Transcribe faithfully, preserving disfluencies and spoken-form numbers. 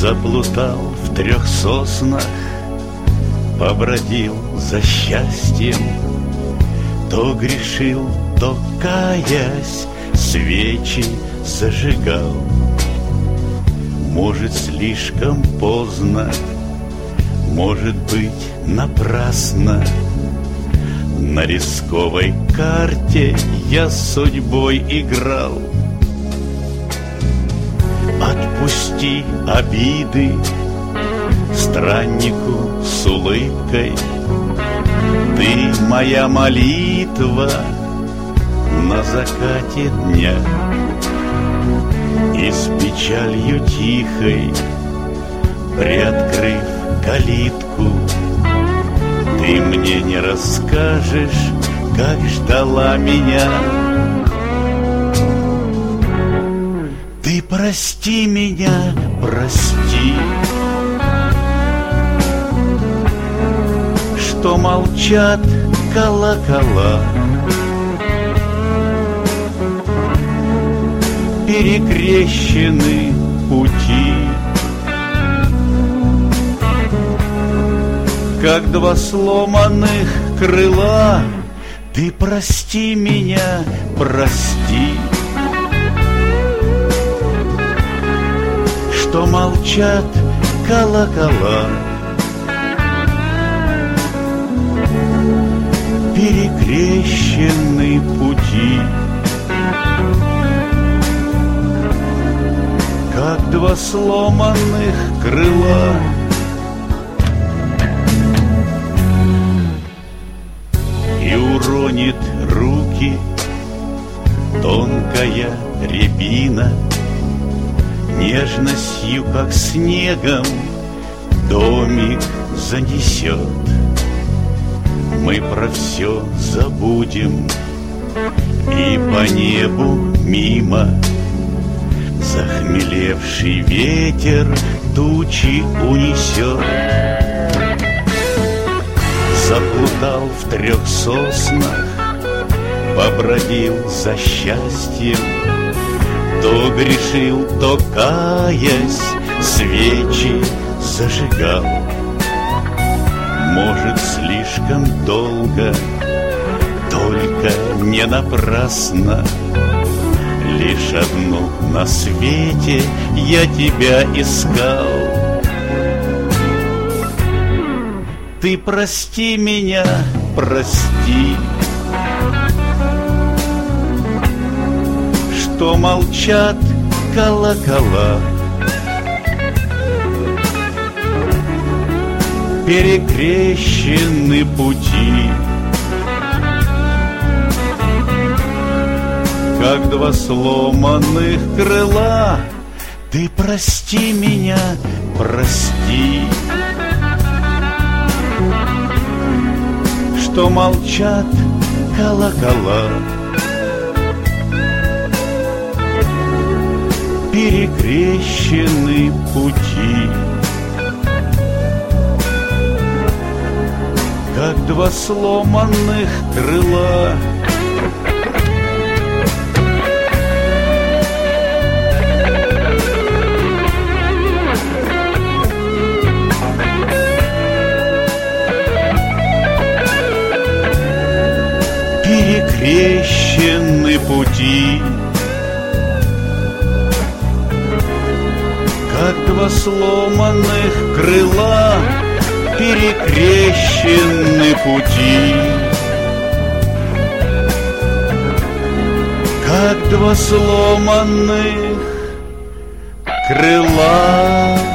Заплутал в трех соснах, побродил за счастьем, то грешил, то, каясь, свечи зажигал. Может, слишком поздно, может быть, напрасно. На рисковой карте я с судьбой играл. Отпусти обиды страннику с улыбкой. Ты моя молитва на закате дня. И с печалью тихой, приоткрыв калитку, ты мне не расскажешь, как ждала меня. Ты прости меня, прости, что молчат колокола. Перекрещены пути, как два сломанных крыла. Ты прости меня, прости, что молчат колокола. Перекрещены пути, как два сломанных крыла. И уронит руки тонкая рябина, нежностью, как снегом, домик занесет. Мы про все забудем, и по небу мимо захмелевший ветер тучи унесет. Заплутал в трех соснах, побродил за счастьем, то грешил, то, каясь, свечи зажигал. Может, слишком долго, только не напрасно. Лишь одну на свете я тебя искал. Ты прости меня, прости, что молчат колокола. Перекрещены пути, как два сломанных крыла. Ты прости меня, прости, что молчат колокола. Перекрещены пути, как два сломанных крыла. Перекрещены пути, как два сломанных крыла. Перекрещены пути, как два сломанных крыла.